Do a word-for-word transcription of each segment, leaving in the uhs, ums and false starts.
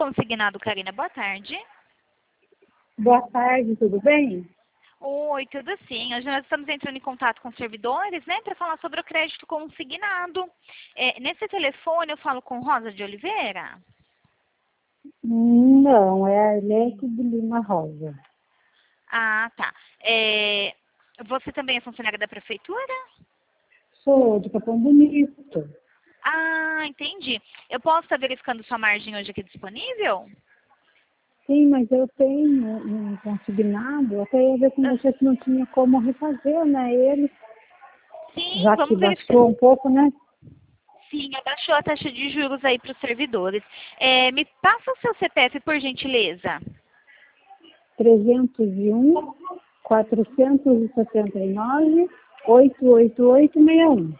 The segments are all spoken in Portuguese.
Consignado, Karina. Boa tarde. Boa tarde, tudo bem? Oi, tudo sim. Hoje nós estamos entrando em contato com os servidores, né, para falar sobre o crédito consignado. É, nesse telefone eu falo com Rosa de Oliveira? Não, é a Arlete de Lima Rosa. Ah, tá. É, você também é funcionária da prefeitura? Sou de Capão Bonito. Ah, entendi. Eu posso estar verificando sua margem hoje aqui disponível? Sim, mas eu tenho um consignado, até ia ver com Ah, você se não tinha como refazer, né? Ele, sim, já que vamos verificar. baixou um pouco, né? Sim, abaixou a taxa de juros aí para os servidores. É, me passa o seu C P F, por gentileza. trezentos e um, quatrocentos e setenta e nove, oitocentos e oitenta e oito, sessenta e um.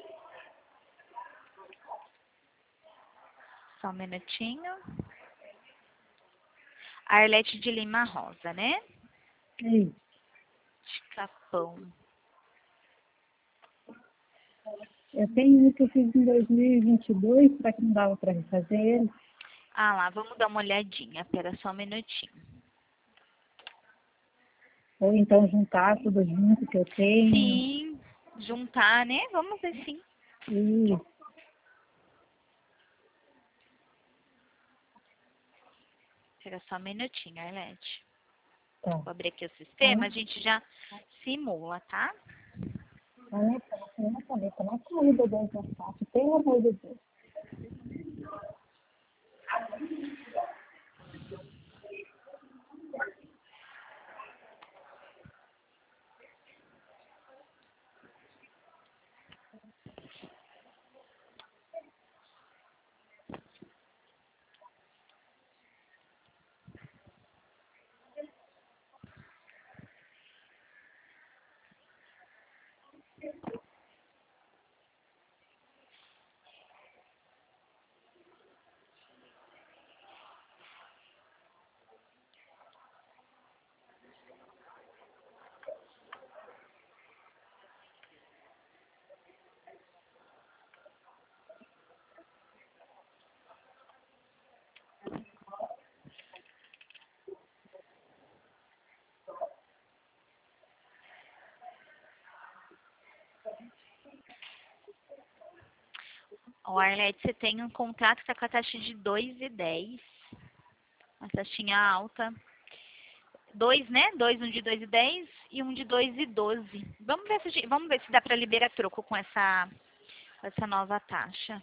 Só um minutinho. Arlete de Lima Rosa, né? Sim. De Capão. Eu tenho um que eu fiz em dois mil e vinte e dois, será que não dava para refazer ele? Ah lá, vamos dar uma olhadinha. Espera só um minutinho. Ou então juntar tudo junto que eu tenho. Sim, juntar, né? Vamos ver sim. E Espera só um minutinho, Arlete. tá. Vou abrir aqui o sistema, a gente já simula, tá? A minha a minha cabeça não caiu do Deus na face, pelo amor de Deus. O Arlete, você tem um contrato que está com a taxa de dois e dez. Uma taxinha alta. Dois, né? Dois, um de dois e dez e um de dois e doze. Vamos ver se, a gente- vamos ver se dá para liberar troco com essa, com essa nova taxa.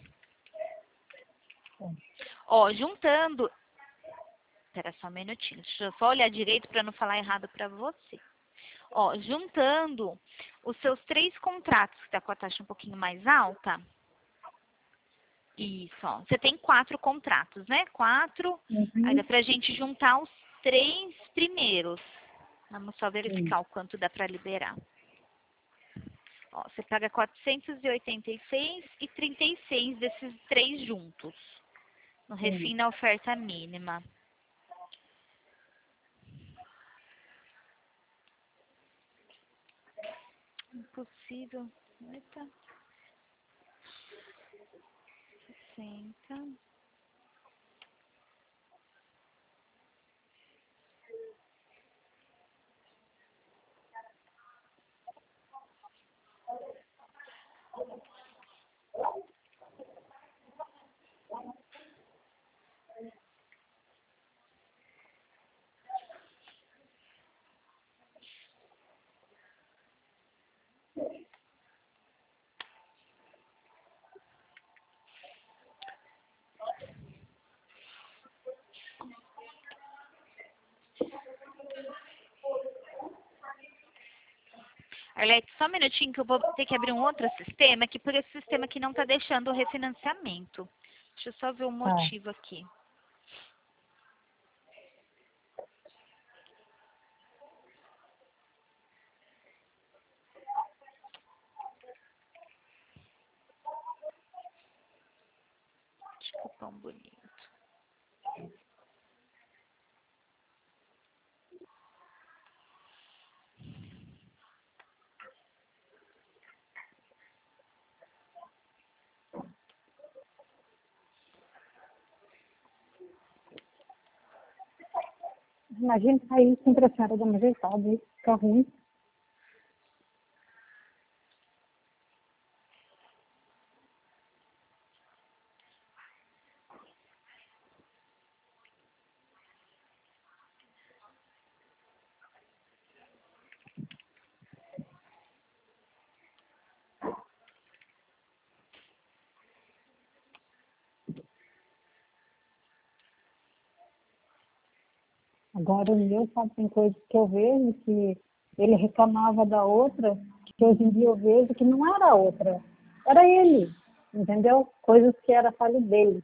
Ó, juntando. Espera só um minutinho. Deixa eu só olhar direito para não falar errado para você. Ó, juntando os seus três contratos, que está com a taxa um pouquinho mais alta. Isso, ó. Você tem quatro contratos, né? Quatro. Aí dá Uhum. pra gente juntar os três primeiros. Vamos só Sim, verificar o quanto dá para liberar. Ó, você paga quatrocentos e oitenta e seis e trinta e seis desses três juntos. No sim. refim da oferta mínima. Impossível. Eita. sessenta. Arlete, só um minutinho que eu vou ter que abrir um outro sistema, que por esse sistema aqui não está deixando o refinanciamento. Deixa eu só ver o Tá. motivo aqui. Desculpa, um bonito. Imagina sair com a senhora da majestade, isso fica ruim. Agora o meu, sabe, tem coisas que eu vejo que ele reclamava da outra, que hoje em dia eu vejo que não era a outra, era ele, entendeu? Coisas que era falha dele.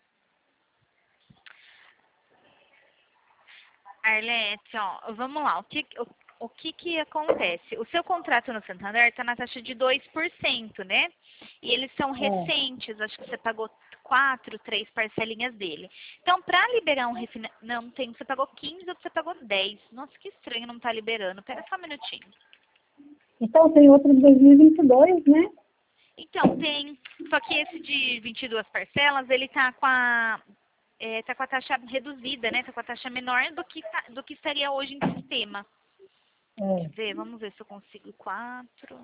Arlete, ó, vamos lá, o que, o, o que que acontece? O seu contrato no Santander está na taxa de dois por cento, né? E eles são recentes, acho que você pagou quatro, três parcelinhas dele. Então, para liberar um refinanciamento, não, tem, você pagou quinze ou você pagou dez. Nossa, que estranho não tá liberando. Pera só um minutinho. Então tem outro de dois mil e vinte e dois, né? Então, tem, só que esse de vinte e duas parcelas, ele tá com a É, tá com a taxa reduzida, né? Tá com a taxa menor do que, tá, do que estaria hoje em sistema. É. Quer ver? Vamos ver se eu consigo quatro.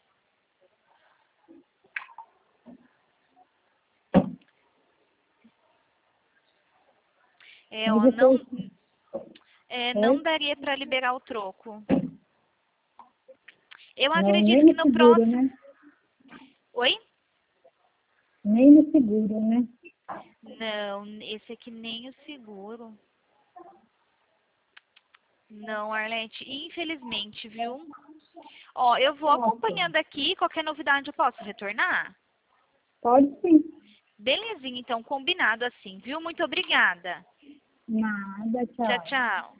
É, ó, Mas não, depois, é, não oi? daria para liberar o troco. Eu Não, acredito nem que no no seguro, próximo... né? Oi? Nem no seguro, né? Não, esse aqui nem o seguro. Não, Arlete, infelizmente, viu? Ó, eu vou Nossa, acompanhando aqui, qualquer novidade eu posso retornar? pode sim. Belezinha, então, combinado assim, viu? Muito obrigada. Nada, Tchau, tchau. tchau.